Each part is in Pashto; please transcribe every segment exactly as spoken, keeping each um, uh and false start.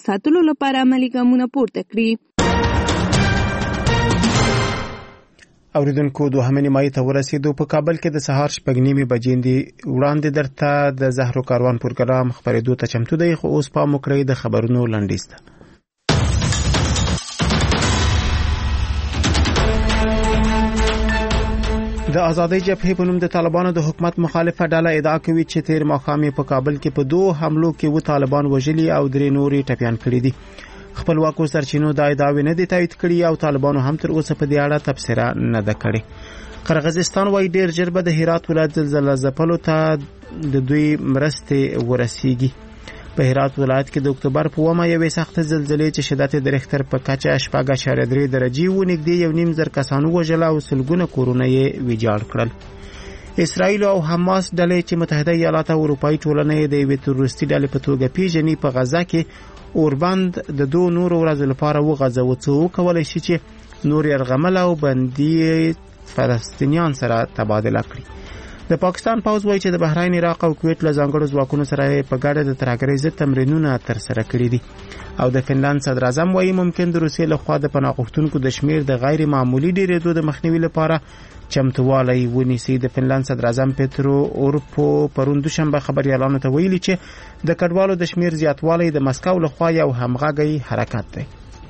ساتلو لپاره عملي ګامونه پورته کړي. اوریدونکو دوهمه نیمایي ته ورسېدو. په کابل کې د سهار شپږ نیمې بجې دی وړاندې درته د زهرو کاروان پروګرام خبرېدو ته چمتو دی، خو اوس پام وکړئ د خبرونو لنډیز ته. د آزادۍ جبهې په نوم د طالبانو د حکومت مخالفه ډله ادعا کوي چې تیر ماښام په کابل کې په دوه حملو کې و طالبان وژلي او درې نورې ټپيان کړي دي. خپلواکو سرچینو دا ادعاوې نه دي تایید کړي او طالبانو هم تر اوسه په دې اړه تبصره نه ده کړې. قرغیزستان وايي ډیر ژر به د هرات ولایت زلزلې ځپلو ته د دوی مرستې ورسیږي. په هرات ولایت کې د اکتوبر په اوومه یوې سخت زلزلې چې شدت د ریختر په کچه شپږ اعشاریه درې درجې و نږدې یو نیم زر کسانو وژل او سلګونه کورونه یې ویجاړ کړل. اسرائیل او حماس ډلې چې متحده ایالات او اروپایي ټولنه د یوې تروریستي ډلې په توګه پیژني په غزا کې اوربند د دوه نورو ورځو لپاره وغځاوه، څو کولای شي چې نور يرغمل او بندي فلسطینیان سره تبادله کړي. د پاکستان پوځ وایي چې د بحرین، عراق او کویت له ځانګړو ځواکونو سره په ګډه د ترهګرۍ ضد تمرینونه ترسره کړي دي. او د فنلند صدر اعظم وایي ممکن د روسیې لخوا د پناه غوښتونکو د شمیر د غیر معمولی ډیرېدو د مخنیوي لپاره چمتووالی ونیسي. د فنلند صدر اعظم پیترو اورپو پرون دوشنبه خبريالانو ته ویلي چې د کډوالو د شمیر زیاتوالی د مسکو لخوا یو همغږی حرکت دی.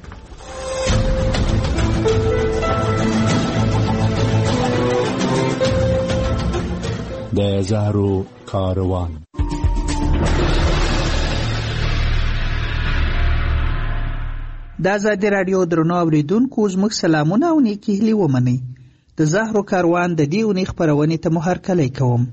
د زهرو کاروان. د آزادي رادیو درنو اوریدونکو زموږ سلامونه او نیکی هیلې ومنئ. د زهرو کاروان د دې اونۍ خپرونې ته مو هرکلی کوم.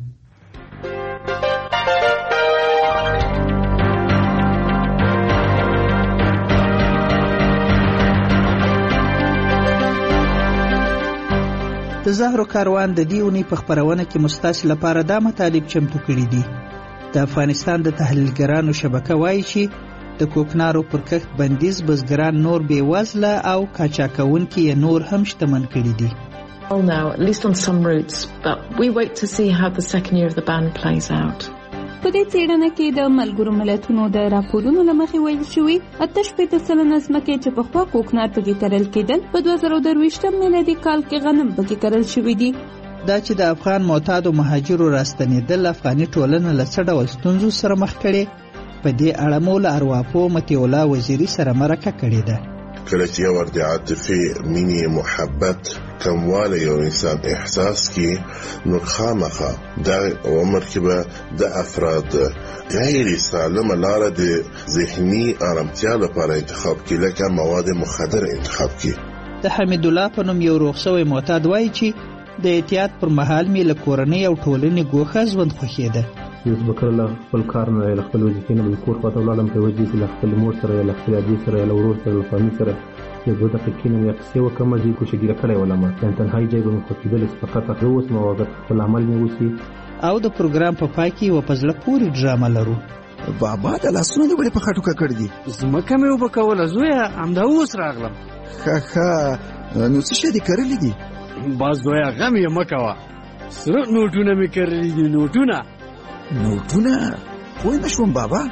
د زهرو کاروان د دې اونۍ په خپرونه کې مستاسو لپاره دا مطالب چمتو کړي دي. د افغانستان د تحلیلګرانو شبکه وایي چې د کوکنارو پر کښت بندیز بزګران نور بې وزله او قاچاقونکي یې نور هم شتمن کړي دي. Now, at least on some routes, but we wait to see how the second year of the ban plays out. په دې څېړنه کې د ملګرو ملتونو د راپورونو له مخې ویل شوي اته شپېته سلنه ځمکې چې پخوا کوکنار پکې کرل کېدل په دوه زره درویشتم میلادي کال کې غنم پکې کرل شوي دي. دا چې د افغان معتادو مهاجرو راستنېدل افغاني ټولنه له څه ډول ستونزو سره مخ کړي، په دې اړه مو له ارواپو مطیع الله وزیري سره مرکه کړې ده. کله چې یو ورته عاطفي مینې محبت کمواله یو انسان احساس کی نو خامخه دا عمر کې به د افراد غیر سالمه لاره د ذهني آرامتیا لپاره انتخاب کی لکه مواد مخدر انتخاب کی. د حمید الله په نوم یو روغسوی معتاد وایي چې د احتیاط پر مهال مې له کورنۍ او ټولنې ګوښه ژوند خوښېده. یوز بکرله خپل کار نه له خپل وظیفې نه بل کور خواته ولاړم په وجې چې له خپل مور سره له خپل ابي سره له ورور سره له فامیل سره یو دوه دقیقې نه یو څه وکم چې کوشګیره کړې ولما ان تنهایی ځای به مخ کېدل فقط اوس نو وخت خپل عمل مې وسی. او د پروګرام په پای کې و پزله پوری ډرامه لرو. بابا د لاسونو د وړې په خټو کا کړ دي زمکه مې وبکول زویا امدا اوس راغلم. خا خا نو څه شي دي کړلې دي باز زویا غم یې مکوا سره نوټونه مې کړلې دي نوټونه نوټونه خو نه شوم بابا.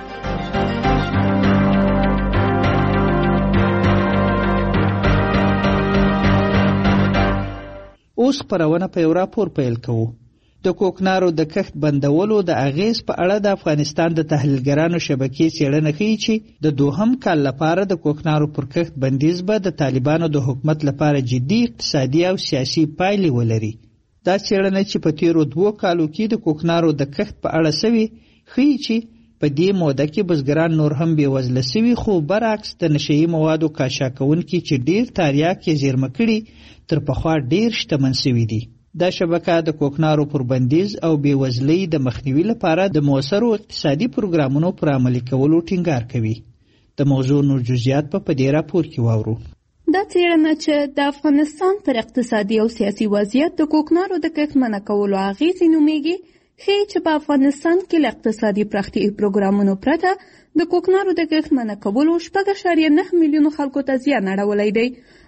اوس خپرونه په یو راپور پیل کوو. د کوکنارو د کښت بندولو د اغیز په اړه د افغانستان د تحلیلګرانو شبکې څېړنه ښیي چې د دوهم کال لپاره د کوکنارو پر کښت بندیز به د طالبانو د حکومت لپاره جدي اقتصادي او سیاسي پایلې ولري. دا څېړنه چې په تیرو دوو کالو کې د کوکنارو د کښت په اړه سوي ښیي چې په دې موده کې بزګران نور هم بې وزله سوي، خو برعکس د نشهیي موادو قاچاقونکي چې ډېر تریاک یې زیرمه کړي تر پخوا ډېر شتمن سوي دي. دا شبکه د کوکنارو پر بندیز او بې وزلۍ د مخنیوي لپاره د مؤثرو اقتصادي پروګرامونو پر عملي کولو ټینګار کوي. د موضوع نور جزئیات په دې راپور کې واورو. دا څېړنه چې د افغانستان پر اقتصادي او سیاسي وضعیت د کوکنارو د کښت منع کولو اغېزې نومیږي، ښیي چې په افغانستان کې له اقتصادي پراختیايي پروګرامونو پرته د کوکنارو د کښت منع کولو شپږ اعشاریه نه میلیونو خلکو ته زیان اړولی دی.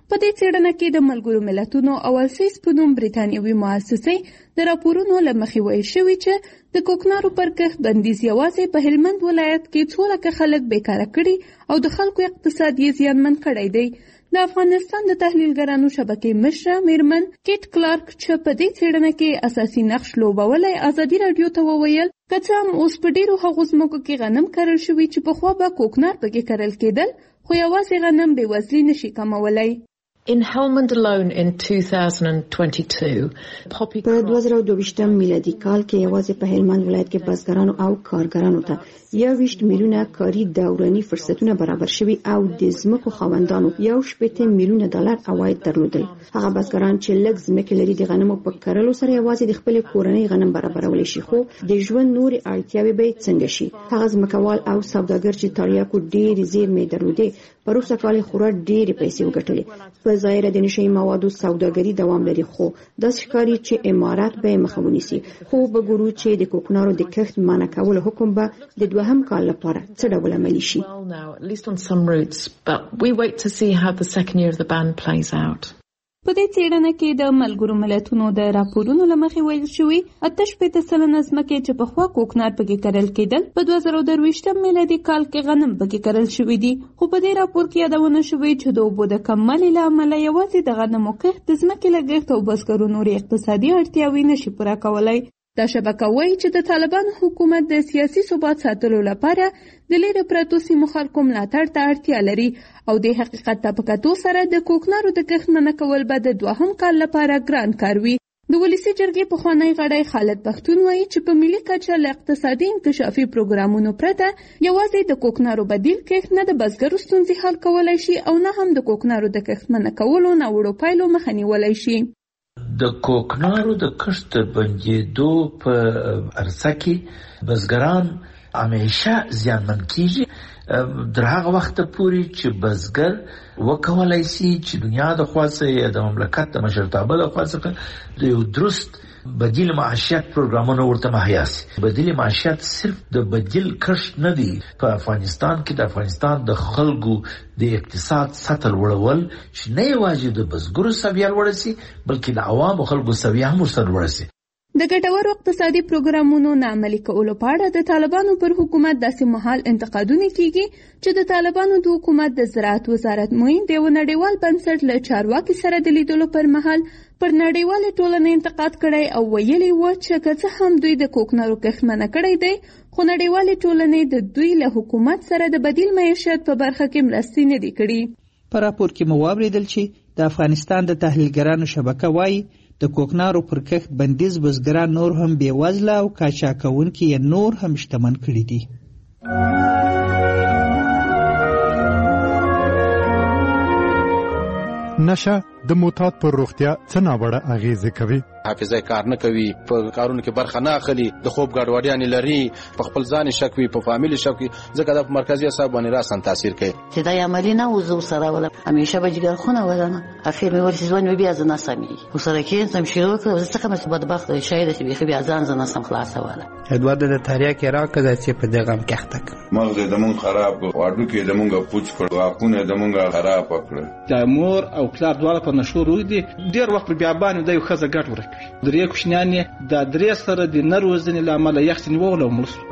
په دې څېړنه کې د ملګرو ملتونو او السیس په نوم بریتانیوي مؤسسې د راپورونو له مخې ویل شوي چې د کوکنارو پر کښت بندیز یوازې په هلمند ولایت کې څو لکه خلک بیکاره کړي او د خلکو اقتصاد یې زیانمن کړی دی. د افغانستان د تحلیلګرانو شبکې مشره میرمن کیټ کلارک چې په دې څېړنه کې اساسي نقش لوبولی ازادي راډیو ته وویل که څه هم اوس په ډېرو هغو ځمکو کې غنم کرل شوي چې پخوا به کوکنار پکې کرل کېدل، خو یوازې غنم بېوزلي نشي کمولی. In Helmand alone in two thousand twenty-two, poppy په دوه زره دوه ویشتم میلادي کال کې یوازې په هلمند ولایت کې بزګرانو او کارګرانو ته یو ویشت میلیونه کاري دوراني فرصتونه برابر شوي او د ځمکو خاوندانو یو شپېته میلیونه ډالر عواید درلودل. هغه بزګران چې لږ ځمکې لري د غنمو په کرلو سره یوازې د خپلې کورنۍ غنم برابرولی شي، خو د ژوند نورې اړتیاوې به یې څنګه شي؟ هغه ځمکوال او سوداګر چې تاریاکو ډېرې زیرمې درلودې په وروسته کال یې خورا ډېرې پیسې وګټلې. په ظاهره د نشه یي موادو سوداګري دوام لري، خو داسې ښکاري چې امارات به یې مخه ونیسي. خو به ګورو چې د کوکنارو د کښت منع کولو حکم به د دوهم کال لپاره څه ډول عملي شي. په دې څېړنه کې د ملګرو ملتونو د راپورونو له مخې ویل شوي اته شپېته سلنه ځمکې چې پخوا کوکنار پکې کرل کېدل په دوه زره درویشتم میلادي کال کې غنم پکې کرل شوي دي. خو په دې راپور کې یادونه شوې چې د اوبو د کموالي له امله یوازې د غنمو کښت د ځمکې لګښت او بزګرو نورې اقتصادي اړتیاوې نشي پوره کولی. دا شبکه وایي چې د طالبانو حکومت د سیاسي ثبات ساتلو لپاره د لیرې پرتو سیمو خلکو ملاتړ ته اړتیا لري او د حقیقت ته په کتو سره د کوکنارو د کښت منع کول به د دوهم کال لپاره ګران کار وي. د ولسي جرګې پخوانی غړی خالد پښتون وایي چې په ملي کچه له اقتصادي انکشافي پروګرامونو پرته یوازې د کوکنارو بدیل کښت نه د بزګرو ستونزې حل کولی شي او نه هم د کوکنارو د کښت منع کولو ناوړو پایلو مخه نیولی شي. د کوکنارو د کښت بندېدو په عرصه کې بزګران همیشه زیانمن کیږي در هغه وخت پورې چې بزګر وکولای شي چې دنیا د خوا څخه یا د مملکت د مشرتابه د خوا څخه د یو درست بدیل معیشت پروګرامونه ورته مهیا شي. بدیل معیشت صرف د بدیل کښت نه دی. په افغانستان کې د افغانستان د خلکو د اقتصاد سطح لوړول چې نه یوازې د بزګرو سویه لوړه شي بلکې د عوامو خلکو سویه هم ورسره لوړه شي. د ګټورو اقتصادي پروګرامونو نه عملي کولو په اړه د طالبانو پر حکومت داسې مهال انتقادونه کیږي چې د طالبانو د حکومت د زراعت وزارت معین د یو نړیوال بنسټ له چارواکي سره د لیدلو پر مهال پر نړیواله ټولنه انتقاد کړی او ویلي و چې که څه هم دوی د کوکنارو کښت منع کړی دی، خو نړیوالې ټولنې د دوی له حکومت سره د بدیل معیشت په برخه کې مرستې نه دي کړي. په راپور کې مو واوریدل چې د افغانستان د تحلیلګرانو شبکه وایي د کوکنارو پر کښت بندیز بزګران نور هم بېوزله او قاچاقونکي یې نور هم شتمن کړي دي. نشه د معتاد پر روغتیا څه ناوړه اغیزه کوي؟ حافظه کار نه کوي، په کارونو کې برخه نه اخلي، د خوب ګډوډیان لري، په خپل ځان شک وي، په فامیل شک وي، ځکه د مرکزي اعصاب باندې راسن تاثیر کوي. چې دا عملی نه وزو سره ولا همیشه به جګر خونه ولنه اخر مې ورته ځوان بیا ځنه سمي وسره کې سم شروع کړ ځکه مې بدبخت شاید چې بیا ځان ځنه سم خلاصه ولا ادوار د تاریخ کې راکړه چې په دغه کښتک مغز د مون خراب واډو کې د مونږه پوچ کړ واکونه د مونږه خراب کړ. د مور او پلار دواړه په نشو روي دي ډیر وخت بیا باندې د یو خزه ګټ ورکوي. درې کوشنیان د درې سره د نروزنې لامل یخت نیول او ملس.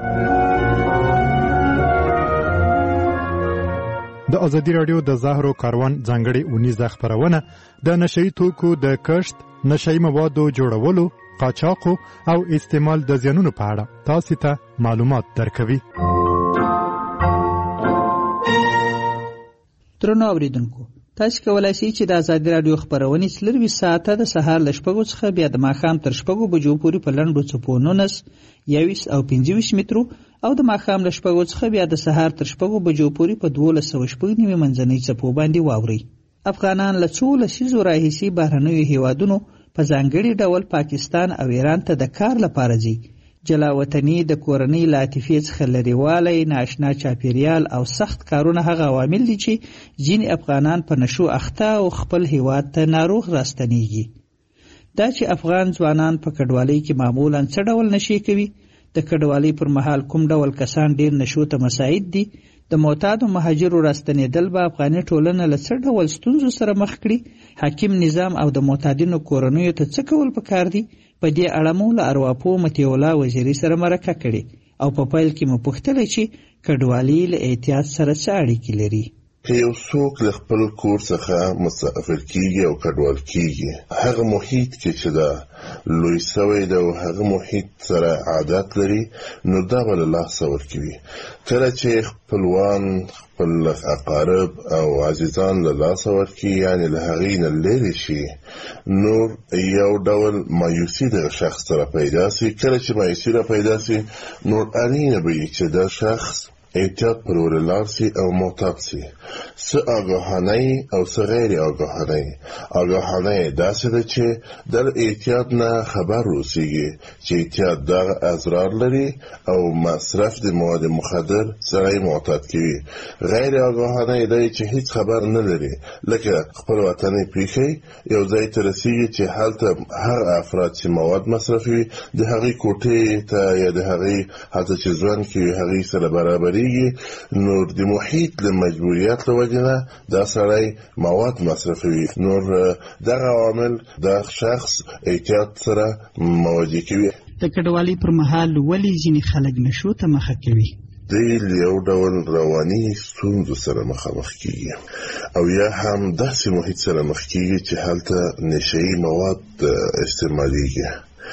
د ازادي رادیو د زهرو کاروان ځانګړي اونیزه خبرونه د نشئی توکو د کښت، نشئی موادو جوړولو، قاچاقو او استعمال د زیانونو په اړه تاسو ته معلومات درکوي. درنو اوریدونکو، تاسو کولای شئ چې د ازادي رادیو خبرونه څلروي ساعته د سهار ل شپږو څخه بیا د ماښام تر شپږو بجو پورې په لنډو څپو نونس یویس او پنځه ویشت مترو او د ماښام له شپږو څخه بیا د سهار تر شپږو بجو پورې په دولس سوه شپږ نوي منځنۍ څپو باندې واورئ. افغانان له څو لسیزو راهیسې بهرنیو هیوادونو په ځانګړي ډول پاکستان او ایران ته د کار لپاره ځي. جلا وطني د کورنۍ له عاطفې څخه لرېوالی، نااشنا چاپیریال او سخت کارونه هغه عوامل دي چې ځینې افغانان په نشو اخته او خپل هیواد ته ناروغ راستنیږي. دا چې افغان ځوانان په کډوالۍ کې معمولا څه ډول نشي کوي، د کډوالۍ پر مهال کوم ډول کسان ډیر نشو ته مساعد دي، د معتادو مهاجرو راستنېدل به افغاني ټولنه له څه ډول ستونزو سره مخ کړي؟ حاکم نظام او د معتادینو کورنیو ته څه کول پکار دي؟ په دې اړه مو له ارواپوه مطیع الله وزیري سره مرکه کړې او په پیل کې مو پوښتلی چې کډوالي له احتیاط سره څه اړیکې لري؟ که یو څوک له خپل کور څخه مسافر کیږي او کډوال کیږي، هغه محیط کې چې دا لوی سوی ده او هغه محیط سره عادت لري، نو دا به له لاسه ورکوي. کله چې خپلوان، خپل اقارب او عزیزان له لاسه ورکوي، یعنې له هغې نه لرې شي، نور یو ډول مایوسي دغه شخص سره پیدا سي. کله چې مایوسي را پیدا سي، نور اړینه به وي چې دا شخص احتیاط پر ورلار سي او معتاد سي. څه آګاهانه او څه غیر آګاهانه. آګاهانه داسې ده چې در احتیاط نه خبر اوسېږي چې احتیاط دغه اضرار لري او مصرف د مواد مخدر سره معتاد کوي. غیر آګاهانه دی چې هیڅ خبر نه لري، لکه خپل وطن پریښی یو ځای ته رسېږي چې هلته هر افراد چې مواد مصرفوي د هغې کوټې ته یا د هغې هلته چې ژوند کوي هغې سره برابرېږي. نور د محیط له مجبوریت له وجې نه دا سړی مواد مصرفوي. نور دغه عامل دا شخص احتیاط سره مواجه کوي. د کډوالۍ پر مهال ولې ځینې خلک نشو ته مخه کوي؟ دوی یو ډول رواني ستونزو سره مخامخ کیږي او یا هم داسې محیط سره مخ کیږي چې هلته نشه‌یي مواد استعمالیږي.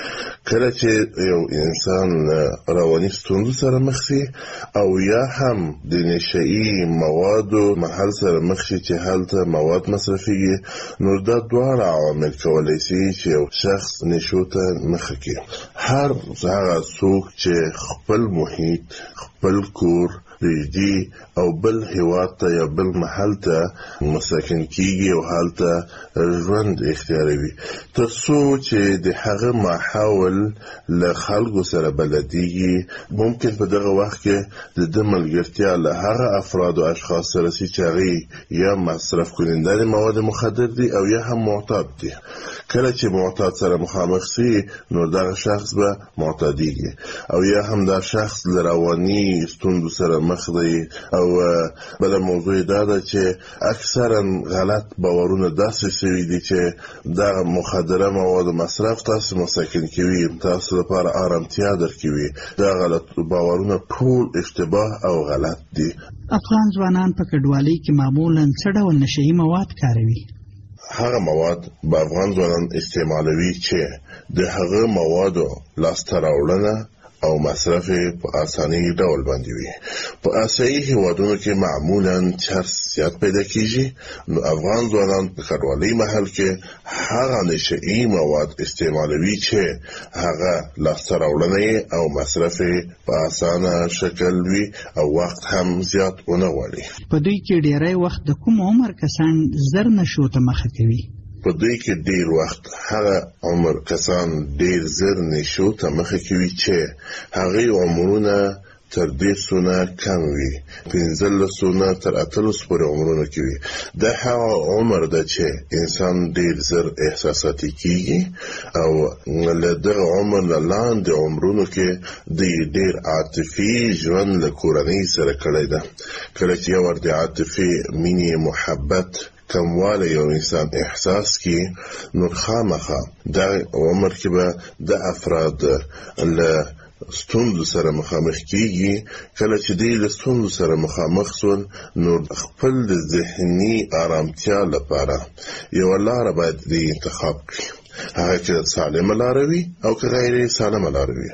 کله چې یو انسان رواني ستونزو سره مخ شي او یا هم د نشه‌یي موادو محل سره مخ شي چې هلته مواد مصرفيږي، نو دا دواړه عوامل کولی شي چې یو شخص نشو ته مخه کړي. هر هغه څوک چې خپل محیط، خپل کور ریږدي او بل هیواد ته یا بل محل ته مساکن کیږي او هلته ژوند اختیاروي، تر څو چې د هغه ماحول له خلکو سره بلدیږي، ممکن په دغه وخت کې د ده ملګرتیا له هغه افراد او اشخاص سره سي چې هغې یا مصرف کننده د مواد مخدر دي او یا هم معتاد دي. کله چې معتاد سره مخامخ سي، نو دغه شخص به معتادیږي او یا هم دا شخص له رواني ستونزو سره مخ دی. او بله موضوع دا ده چې اکثرا غلط باورونه داسې سوي دي چې دغه مخدره مواد مصرف تاسو مساکن کوي، تاسو لپاره آرامتیا درکوي. دا غلط باورونه ټول اشتباه او غلط دي. افغان ځوانان په کډوالۍ کې معمولا څه ډول نشه‌یي مواد کاروي؟ هغه مواد به افغان ځوانان استعمالوي چې د هغه موادو لاسته راوړنه او مصرف په اساني ډول باندې وي. په آسیایي هیوادونو کې معمولا چرس زیات پیدا کیږي، نو افغان ځوانان په کډوالۍ محل کې هغه نشه‌یي مواد استعمالوي چې هغه لاسته راوړنه او مصرف په اسانه شکل وي او وخت هم زیات ونه غواړي. په دوی کې ډیری وخت د کوم عمر کسان زر نشو ته مخه کوي؟ په دوی کې ډیر وخت هغه عمر کسان ډیر زر نشو ته مخه کوي چې هغه عمرونه تر دیرشو نه کم وي، پنځلسو نه تر اتلسو پورې عمرونه کې وي. دا هغه عمر ده چې انسان ډیر زر احساساتي کیږي او له دغه عمر نه لاندې عمرونو کې د ډیر عاطفي ژوند له کورنۍ سره کړی ده. کله چې یو د عاطفي مینې محبت کمواله یو انسان احساس کی، نو خامخا دا عمر کې به د افراد له ستونزو سره مخامخ کیږي. کله چې دوی له ستونزو سره مخامخ شول، نو خپل د ذهني آرامتیا لپاره یوه لاره باید دوی انتخاب کړي، هغه چې سالمه لاره وي او که غیر سالمه لاره وي.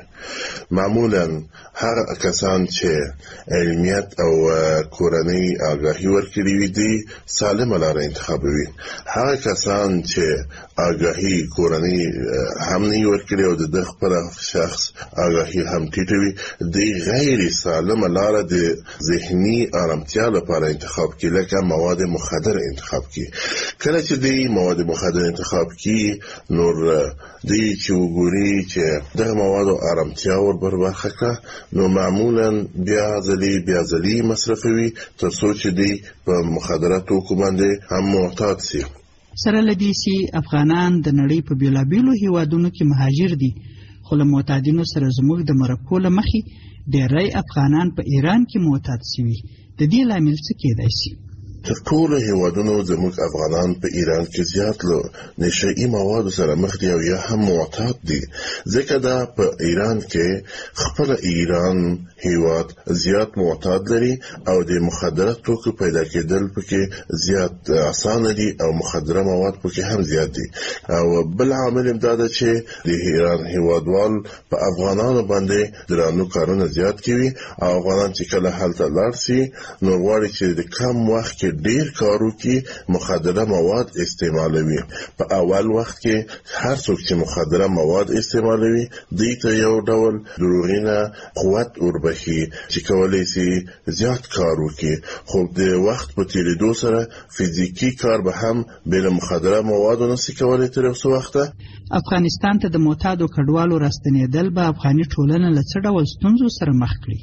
معمولا هغه کسان چې علمیت او کورنۍ آگاهی ورکړي وي دي سالمه لاره انتخابوي. هغه کسان چې آگاهی کورنۍ هم نه ورکړي او د خپل شخص آگاهی هم ټیټه وي، دی غیر سالمه لاره د ذهني آرامتیا لپاره انتخاب کړي، لکه مواد مخدر انتخاب کړي. کله چې دی مواد مخدر انتخاب کړي، نور دی چې وګوري چې دغه موادو آرامتیا ور برخه کړه، نو معمولا بیا ځلې بیا ځلې مصرفوي تر څو چې دی په مخدراتو توکو باندې هم معتاد سي. سره له دې چې افغانان د نړۍ په بیلابیلو هیوادونو کې مهاجر دي، خو له معتادینو سره زموږ د مرکو له مخې ډېری افغانان په ایران کې معتاد سوي. د دې لامل څه کېدای شي؟ تر ټولو هیوادونو زموږ افغانان په ایران کې زیات له نشئی موادو سره مخ دي او یا هم معتاد دي، ځکه دا په ایران کې خپل ایران هیواد زیات معتاد لري او د مخدره توکو پیدا کېدل پکې زیات اسانه دي او مخدره مواد پکې هم زیات دي. او بل عامل هم دا ده چې د ایران هیوادوال په افغانانو باندې درانه کارونه زیات کوي او افغانان چې کله هلته لاړ شي نو غواړي چې د کم وخت کې ډیر کارو کې مخدره مواد استعمالوي. په اول وخت کې هر څوک چې مخدره مواد استعمالوي دوی ته یو ډول دروغینه قوت وربخي چې کولای شي زیات کار وکړي، خو د وخت په تیریدو سره فزیکی کار به هم بل مخدره موادو نشي کولای تر اوسه وخته. افغانستان ته د معتادو کډوالو راستنېدل به افغاني ټولنه له څه ډول ستونزو سره مخ کړي؟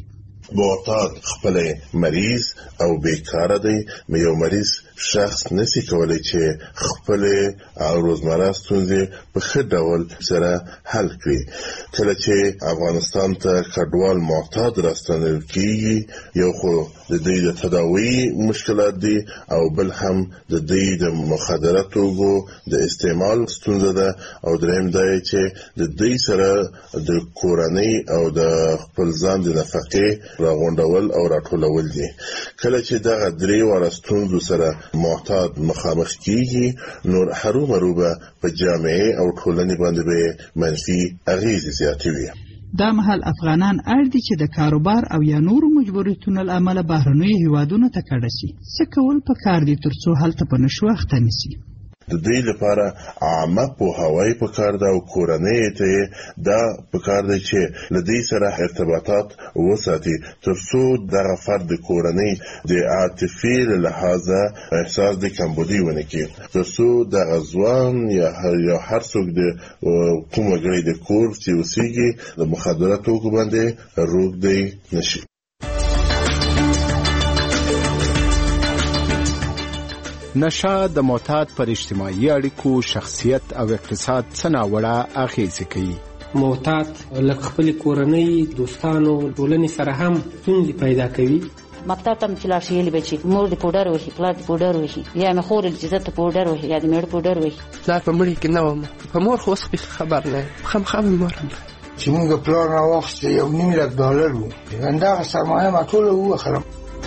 معتاد خپل مریض او بیکاره دی، یو مریض شخص نسی کولای چې خپل روزمره ستونزې په ښه ډول سره حل کړي. کله چې افغانستان ته کډوال معتاد راستنیدل کیږي، یو خو د دوی د تداوی مشکلات دي او بل هم د دوی د مخدره توکو د استعمال ستونزه ده او دریم دا چې د دوی سره د کورنۍ او د خپل ځان د نفقې راغونډول او راټولول دي. کله چې دغه درې واړه ستونزو سره معتاد مخامخ کیږي نو هرومروبه په جامعه او ټولنې باندې به منفي اغیزې زیاتوي. دا مهال افغانان اړ دي چې د کاروبار او یا نورو مجبوریتونو له امله بهرنیو هیوادونو ته کډه شي. څه کول پکار دي ترڅو هلته په نشو اخته نشي؟ د دوی لپاره عامه پوهاوی پکار ده او کورنۍ ته دا پکار ده چې له دوی سره ارتباطات وساتي ترڅو دغه فرد د کورنۍ د عاطفي له لحاظه احساس د کمبودي ونه کړي، ترڅو دغه ځوان یا هر څوک د کوم وګړي د کور چې اوسېږي د مخدره توکو باندې روږدی نشي. نشه د معتاد پر اجتماعي اړیکو، شخصیت او اقتصاد څه ناوړه اغیزې کوي. معتاد لکه خپل کورنۍ، دوستانو، ټولنې سره هم ستونزې پیدا کوي. مکتب ته چې لاړ شي یې به چې مور د پوډر وهي، پلار د پوډر وهي، یا مې خور چې زه ته پوډر وهي یا د میړه پوډر وهي. پلار په مړي کې نه وم، په مور خو اوس خبر نه خامخا مې مور چې موږ پلار راواخیسته یو نیم لک ډالر و، همدغه سرمایه ما ټوله ووخرم.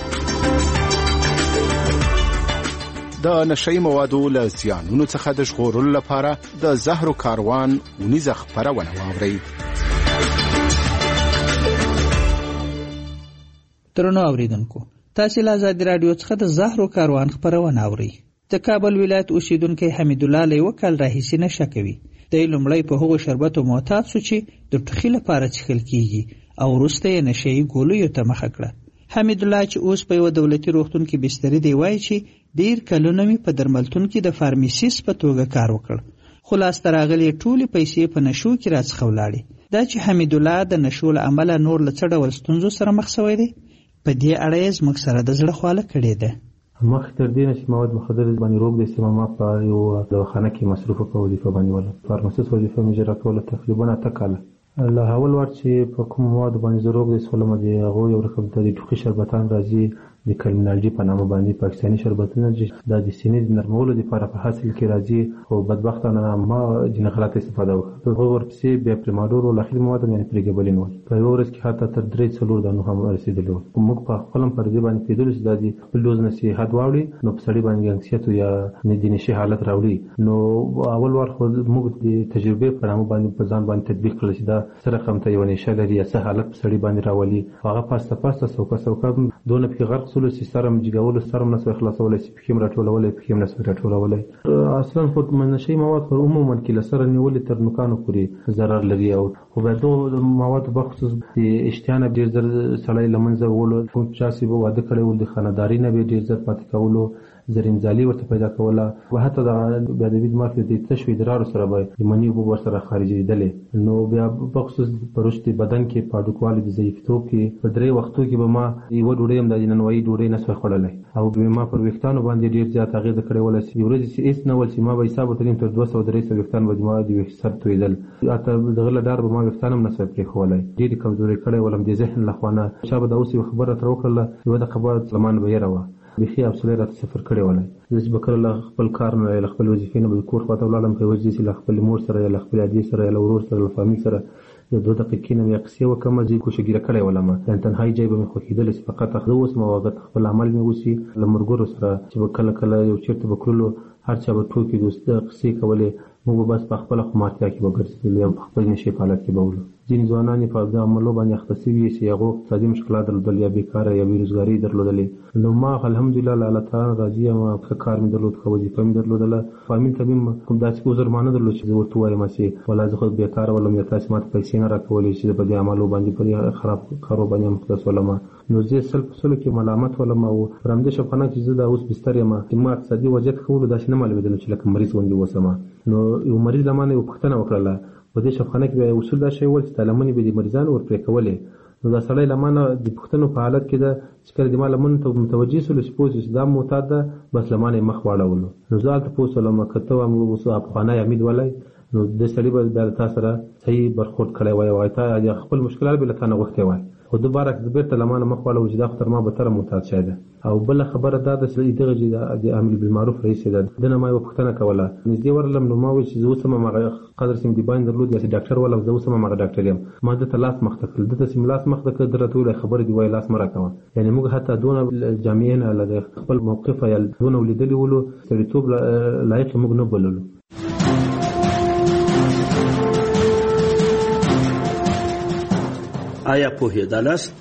د نشئی موادو له زیانونو څخه د ژغورلو لپاره د زهرو کاروان ونیزه خپرونه واورئ. درنو اوریدونکو، تاسو له آزادي رادیو څخه د زهرو کاروان خپرونه اورئ. د کابل ولایت اوسیدونکو حمید الله له وکال راهیسي نشه کوي. د لومړی په هغو شربتو معتاد شو چې د ټوخي لپاره څښل کیږي او وروسته یې نشئی ګولیو ته مخه کړه. حمید الله چې اوس په یو دولتي روغتون کې بستر دی وایي چې ډیر کلونه می په درملتون کې د فارمیسیست په توګه کار وکړ، خو لاسته راغلي ټولې پیسې په نشو کې راڅخه ولاړې. دا چې حمید الله د نشو له امله نور له څه ډول ستونزو سره مخ شوی دی، په دې اړه یې زموږ سره د زړه خواله کړې ده. مخکې تر دې نه چې مواد مخدر باندې روغ د استعمال په یو دواخانه کې مصروف په وظیفه باندې ولا فارماسیست وظیفه مې اجرا کوله تقریبا اته کاله. له اول وخت چې په کوم مواد باندې روغ د استعمال دی هغه یو رقم د ټوخي شربتان راځي د کلمنالجی په نامه باندې پاکستاني شربتونه چې د سینې د نرمولو لپاره په حاصل کې راځي، خو بدبختانه ما جن غلط استفاده وکړه. په هغه ورپسې بیا پریماډور او اخري مواد یعنی پریګبلین و په یو ورځ کې حتی تر درې څلور دانو هم رسیدلو. موږ په خپل پر دې باندې پیدل چې د دې په لوز نصيحت واوړي نو په سړي باندې انکسیت یا ندینشي حالت راوړي. نو اول وار خو موږ د تجربه په نامه باندې په ځان باندې تطبیق کړل چې دا سره کوم ته یو نشه لري یا څه حالت په سړي باندې راولي. هغه پاسته پاسته سوکا سوکا دونه په غرق سولو سیستم جګول سره نسو خلاصول شي پکې راټولول پکې نسو راټولول. اصلا خو منشي مواد پر عموما کې لسره نیول تر نوکانو پورې ضرر لري او خو به دوه مواد بخصوص د اشتیانه ډیر زر سړی لمنځه ولو کوم چاسي به واده کړي ول د خانداري نه به ډیر زر پاتې کولو زرینځالي ورته پیدا کوله او حتی د بدوید مافیا د تشوي درارو سره به منی وب ور سره خارجېدلې. نو بیا بخصوص پرشتي بدن کې پاډوکوالي د ضعیفتوب کې په درې وختو کې به ما یو ډوډۍ هم د ننوي ډوډۍ نه سو خړلې او ما پر وختانو باندې ډیر زیات اغیز کړی ولې چې ورځ چې هیڅ نه ول چې ما به حساب ترين تر دوه سوه درې سوه وختان باندې ما دی سر تویدل اته دغه لدار به ما وختانم نسب پرې خولای ډیر کمزوري کړی ولم د ذهن لخوانه شابه د اوسې خبره تر وکړه یو د خبره سلمان به یې بخي افسوله رات صفر کړی ولای چې بکر الله خپل کار نه خپل وظیفې نه به کور خواته ولادم په وجه چې خپل مور سره یا خپل عادي سره یا ورور سره یا فامیل سره د دوه دقیقې نه یې قصې وکم چې کوشګیره کړی ولم ان تنهایی ځای به مې خو کېدل چې فقط اخذ اوس مواقع خپل عمل مې وسی لمرګورو سره چې کله کله یو چیرته بکرلو هر چا به ټوکی دوست قصې کولې موږ بس په خپل خمارتیا کې وګرځېدل یا په خپل نشي حالت کې بولو ځین ځوانان په د عملو باندې اختصاصي وي چې هغه اقتصادي مشکلات درلودل یا بیکاره یا بیروزګاری درلودلې نو ما الحمدلله الله تعالی راضي یم په کار مې درلود خو وظیفه مې درلودله فامیل ته مې کوم داسې عذرمانه درلود چې ورته وایم چې ولا زه خو بیکاره ولم یا تاسو ماته پیسې نه راکولې چې په دې عملو باندې په خراب کارو باندې مختص ولم نو زه سل په سل کې ملامت ولم او رمده شپانه چې زه د اوس بستر یم چې ما اقتصادي وضعیت خو داسې نه معلومېدل چې لکه مریض ونډي وسمه نو یو مریض لمانه یو پښتنه وکړله په دې شفخانه کې به اصول دا شی ول چې لمنې به د مریضانو ورپرې کولې نو دا سړی لمانه د پښتنو په حالت کې ده چې کله د ما لمن ته متوجه سول سپوز چې دا معتاد ده بس لمانه مخ واړولو نو زه هلته پوه سولم که ته هم اوس افغانۍ امید ولای نو د سړي به د تا سره صحیح برخورد کړی وای وای تا خپل مشکلات به له تا نه غوښتی وای خو دوباره که بیرته لمانه مخ واړو چې دا خو تر ما بهتره معتاد شی ده او بله خبره دا ده چې دغه چې د امر بالمعروف رئیس ده دنه ما یو پوښتنه کوله نږدې ورغلم نو ما وویل چې زه اوس هم هماغه قدر چې مې د باندې درلود یا چې ډاکټر ولم زه اوس هم هماغه ډاکټر یم ما ده ته لاس مخته کړل ده ته چې مې لاس مخته کړ ده راته وویل خبرې دې وایي لاس مه راکوه یعنې موږ حتی دونه جامعې نه له خپل موقفه یا دونه ولیدلي ولو سړیتوب لایق موږ نه بللو آیا پوهېدلاست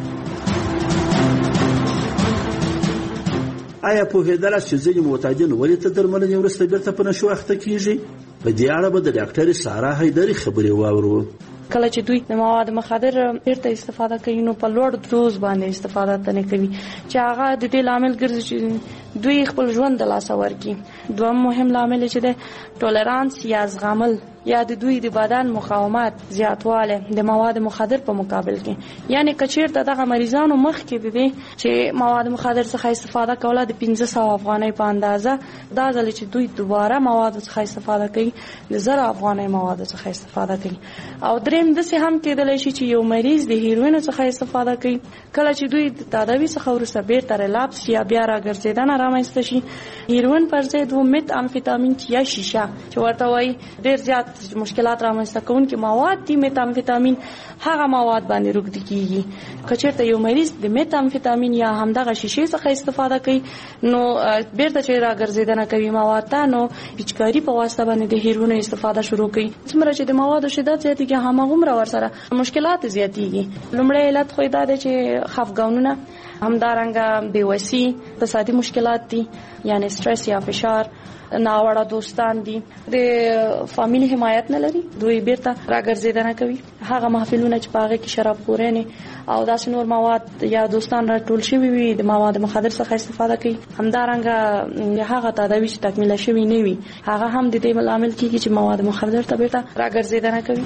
آیا پوهېدلاست چې ځینې معتادین ولې تر درملنې وروسته بیرته په نشو اخته کیږي په دې اړه به د ډاکټرې سارا حیدري خبرې واورو کله چې دوی د مواد مخدر بیرته استفاده کوي نو په لوړ دوز باندې استفاده نه کوي چې هغه د دې لامل ګرځي چې دوی خپل ژوند د لاسه ورکړي دویم مهم لامل چې د ټولرانس یا زغمل یا د دوی د بدن مقاومت زیاتواله د مواد مخدر په مقابل کې یعنی کچیر دغه مریضانو مخ کې دي چې مواد مخدر څخه استفاده کوله د پنځه سوه افغانۍ په اندازه دا ځل چې دوی دوباره مواد څخه استفاده کوي د زر افغانۍ مواد څخه استفاده کوي او دریم د څه هم کېدلی شي چې یو مریض د هیروین څخه استفاده کوي کله چې دوی د تداوی څخه وروسته بیرته ریلاپس یا بیا راګرځیدنه رامنځته شي هیروین پر ضد و مت امفیتامین یا شیشه چې ورته وایي ډېر زیات مشکلات رامنځته کوونکي مواد دي مت امفیتامین هغه مواد باندې روږدي کیږي که چېرته یو مریض د مت امفیتامین یا همدغه شیشې څخه استفاده کوي نو بیرته چې راګرځیدنه کوي مواد ته نو پیچکاري په واسطه باندې د هیروین استفاده شروع کوي څومره چې د موادو شدت زیاتېږي هماغومره ورسره مشکلات زیاتېږي لومړی علت خو دا دی چې خفګانونه همدارنګه بېوسي اقتصادي مشکلات دي یعنی سټرس یا فشار ناوړه دوستان دي د فامیلی حمایت نه لري دوی بیرته راګرځیدنه کوي هغه محفلونه چې پاغه کې شراب خورنه او داسې نور مواد یا دوستان راټول شوی وي د مواد مخدر څخه استفاده کوي همدارنګه هغه تداوی چې تکمیل شوی نه وي هغه هم د دې عامل کیږي چې مواد مخدر ته بیرته راګرځیدنه کوي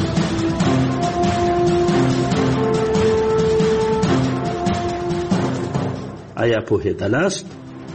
آیا پوهېدلاست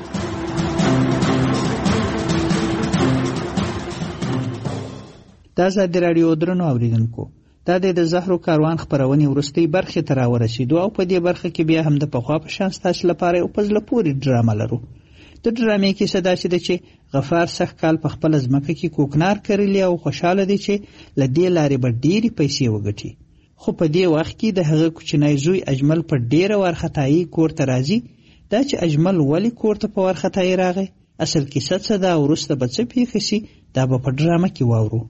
دا ازادي راډیو درنو اوریدونکو دا د زهرو کاروان خبرونه ورستۍ برخه ته راورسېدو او په دې برخه کې بیا هم د پخوا په شان ستاسو لپاره یو پزله پوری ډرامه لرو د ډرامې کې صدا شي چې غفار سخت کال په خپل ځمکه کې کوکنار کړلی او خوشاله دي چې لدې لارې به ډېری پیسې وګټي خو په دې وخت کې د هغه کوچنی زوی اجمل په ډېره ورختایي کور ته راځي دا چې اجمل ولی کور ته په ورختایي راغی اصل کیسه څه ده او وروسته به څه پیښ شي دا به په ډرامه کې واورو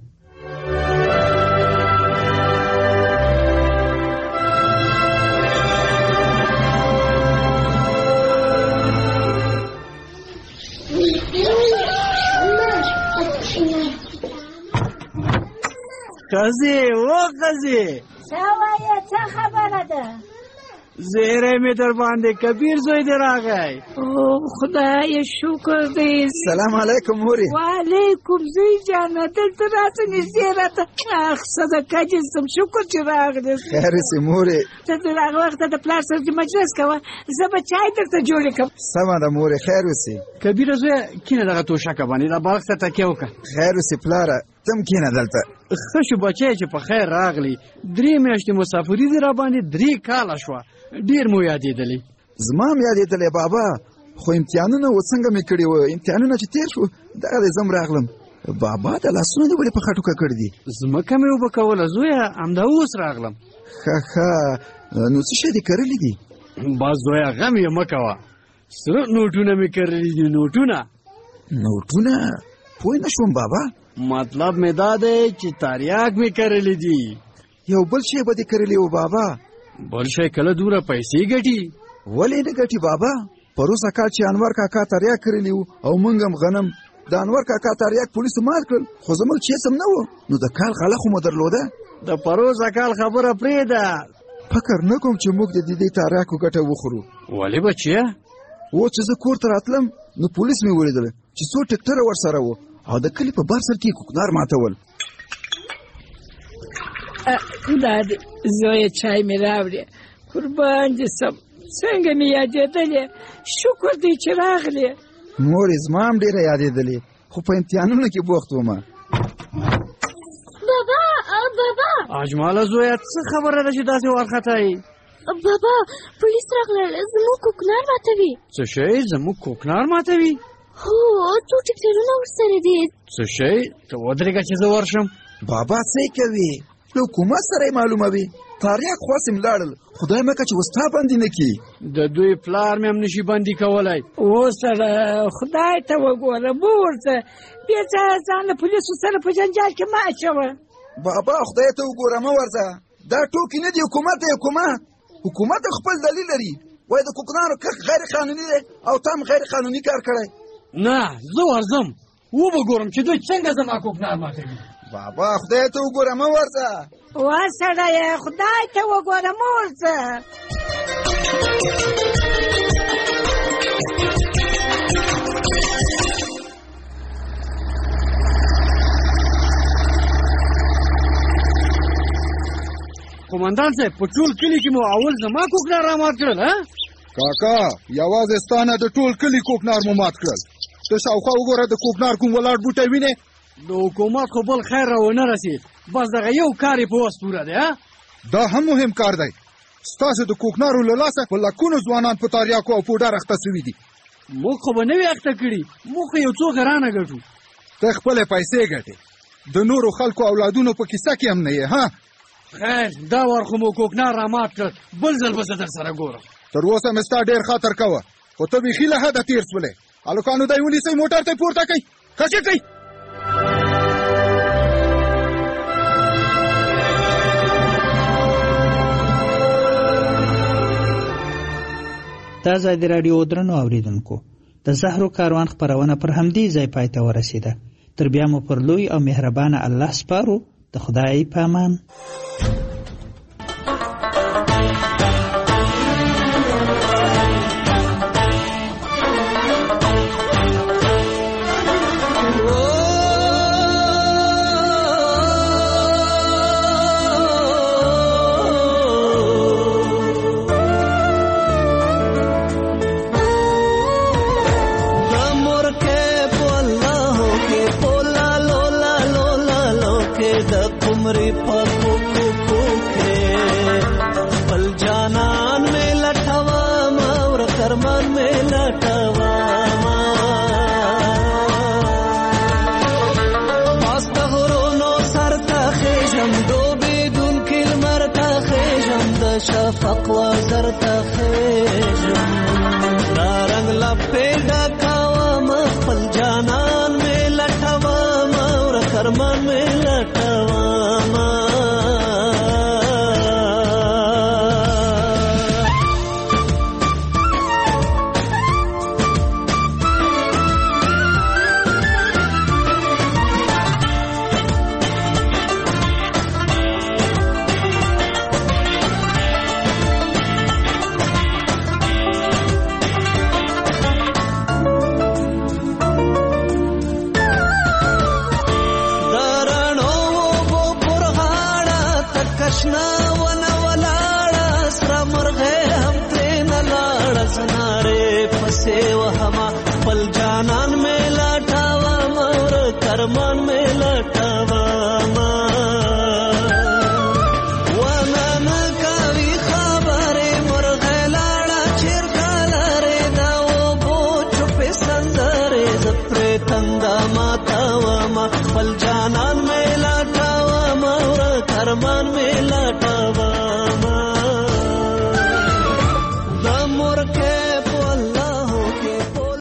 قضی و قضی سوایه څه خبره ده زیری می در باندې کبیر زوی دی راغی. او خدای شکر دی. سلام علیکم مورې. وعلیکم زوی جان دلته راځه نږدې راته. اخ صدقه دې سم شکر چې راغلی. خیر سې مورې. ته د هغه وخته د پلار سره مجلس کوه زه به چای درته جوړې کړم. سمه ده مورې خیر اوسې. کبیره زویه کینه دغه توشکه باندې دا بالښت ته تکیه وکړه. خیر اوسې پلاره تم کینه دلته. ښه شو بچی چې په خیر راغلی. درې میاشتې مسافري دې راباندې درې کاله شوه. ډېر مو یادېدلی. زما هم یادېدلی بابا خو امتحانونه و څنګه مې کړي وه امتحانونه چې تېر شو دغه دی زه هم راغلم. بابا د لاسونه دې ولې په خټوکه کړي دي؟ ځمکه مې اوبه کوله زویه همدا اوس راغلم. ښه ښه نو څه شی دې کرلي دي؟ بس زویه غم یې مه کوه. سره نوټونه مې کرلي دي نوټونه. نوټونه؟ پوه نه شوم بابا. مطلب مې دا دی چې تریاک مې کرلي دي. یو بل شی به دې کرلي و بابا؟ بل شی کله دوره پیسې ګټي. ولې نه ګټي بابا؟ پروسه کال چې انور کاکا تریاک کړلی و او موږ هم غنم د انور کاکا تریاک پولیسو مات کړل خو زموږ چیس هم نه و نو د کال غله خو مو درلوده. د پروسه کال خبره پرېږده. فکر نه کوم چې موږ د دې تریاکو ګټه وخورو. ولې بچیه؟ و چې زه کور ته راتلم نو پولیس مې ولیدل چې څو ټکټره ورسره و او د کلي په بار سر کې کوکنار ماتول. دا دی زویه چای مې راوړې قربان دې سم څنګه مې یادېدلې شکر دی چې راغلې. مورې زما هم ډېره یادېدلې خو په امتحانونو کې بوخت ومه. بابا بابا اجماله زویه څه خبره ده چې داسې وارخطایي؟ بابا پولیس راغلل زموږ کوکنار ماتوي. څه شی زموږ کوکنار ماتوي؟ هو څو ټکټرونه ورسره دي. څه شی ته ودرېږه چې زه ورشم. بابا څه یې کوي له حکومت سره یې معلوموي. تریاک خواست یې ملاړل خدای مکه چې وستا بندي نه کړي. د دوی پلار مې هم نشي بندي کولی. اوس سره خدای ته وګوره مه ورته بې ځایه ځان د پولیسو سره په جنجال کې مه اچوه. بابا خدای ته وګوره مه ورځه دا ټوکې نه دي حکومت دی حکومت. حکومت خپل دلیل لري وایي د کوکنارو کښت غیر قانوني دی او تا هم غیر قانوني کار کړی. نه زه ورځم وبه ګورم چې دوی څنګه زما کوکنار ماتوي. بابا خدای ته وګوره مه ورځه. وا سړیه خدای ته وګوره مه ورځه. قومندان صاحب په ټول کلي کې مو اول زما کوکنار را مات کړل. کاکا یوازې ستانه د ټول کلي کوکنار مو مات کړل. ته شاوخوا وګوره د کوکنار کوم ولاړ بوټی وینې. د حکومت خو بل خیر را ونه رسید بس دغه یو کار یې په وس پوره دی. دا هم مهم کار دی. ستاسو د کوکنارو له لاسه په لکونو ځوانان په تریاکو او پوډر اخته سوي دي. موږ خو به نه وي اخته کړي موږ خو یو څو غرانه ګټو. ته خپلې پیسې ګټې د نورو خلکو اولادونو په کیسه کې هم نه یې. ها خیر دا وار خو مو کوکنار را مات کړ بل ځل به زه در سره ګورم. تر اوسه مې ستا ډېر خاطر کوه خو ته بیخي له حده تېر سولې. هلکانو دی ونیسئ موټر ته یې پورته کوئ کشې کوئ. دا ځای د راډیو درنو اوریدونکو د زهرو کاروان خپرونه پر همدې ځای پای ته ورسېده. تر بیا مو پر لوی او مهربانه الله سپارو. د خدای په امان. شفق وزر تخیجم دارنگ لپیدا کوام خپل جانان میں لٹوام اور کرمان میں لٹوام. خپل